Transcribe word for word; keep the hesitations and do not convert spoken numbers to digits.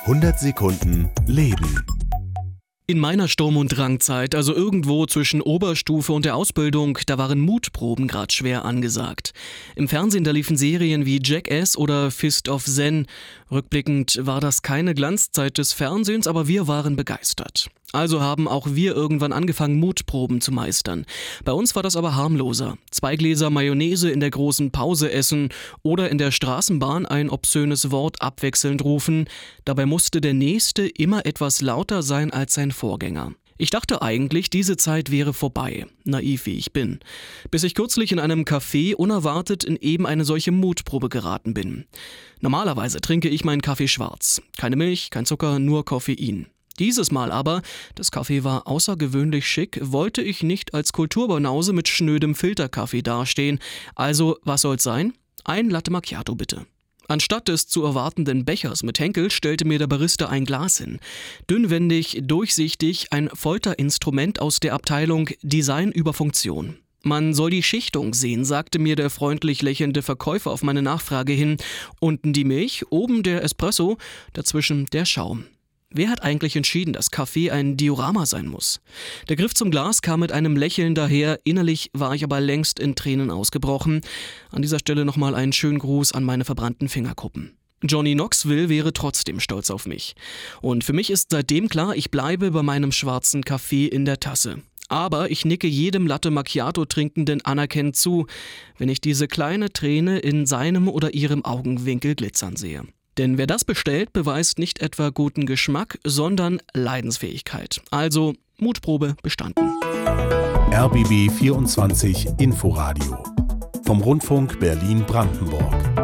hundert Sekunden Leben. In meiner Sturm- und Drangzeit, also irgendwo zwischen Oberstufe und der Ausbildung, da waren Mutproben grad schwer angesagt. Im Fernsehen, da liefen Serien wie Jackass oder Fist of Zen. Rückblickend war das keine Glanzzeit des Fernsehens, aber wir waren begeistert. Also haben auch wir irgendwann angefangen, Mutproben zu meistern. Bei uns war das aber harmloser. Zwei Gläser Mayonnaise in der großen Pause essen oder in der Straßenbahn ein obszönes Wort abwechselnd rufen. Dabei musste der Nächste immer etwas lauter sein als sein Vorgänger. Ich dachte eigentlich, diese Zeit wäre vorbei, naiv wie ich bin, bis ich kürzlich in einem Café unerwartet in eben eine solche Mutprobe geraten bin. Normalerweise trinke ich meinen Kaffee schwarz. Keine Milch, kein Zucker, nur Koffein. Dieses Mal aber, das Kaffee war außergewöhnlich schick, wollte ich nicht als Kulturbanause mit schnödem Filterkaffee dastehen. Also, was soll's sein? Ein Latte Macchiato bitte. Anstatt des zu erwartenden Bechers mit Henkel stellte mir der Barista ein Glas hin. Dünnwendig, durchsichtig, ein Folterinstrument aus der Abteilung Design über Funktion. Man soll die Schichtung sehen, sagte mir der freundlich lächelnde Verkäufer auf meine Nachfrage hin. Unten die Milch, oben der Espresso, dazwischen der Schaum. Wer hat eigentlich entschieden, dass Kaffee ein Diorama sein muss? Der Griff zum Glas kam mit einem Lächeln daher, innerlich war ich aber längst in Tränen ausgebrochen. An dieser Stelle nochmal einen schönen Gruß an meine verbrannten Fingerkuppen. Johnny Knoxville wäre trotzdem stolz auf mich. Und für mich ist seitdem klar, ich bleibe bei meinem schwarzen Kaffee in der Tasse. Aber ich nicke jedem Latte Macchiato Trinkenden anerkennend zu, wenn ich diese kleine Träne in seinem oder ihrem Augenwinkel glitzern sehe. Denn wer das bestellt, beweist nicht etwa guten Geschmack, sondern Leidensfähigkeit. Also Mutprobe bestanden. R B B vierundzwanzig Inforadio vom Rundfunk Berlin-Brandenburg.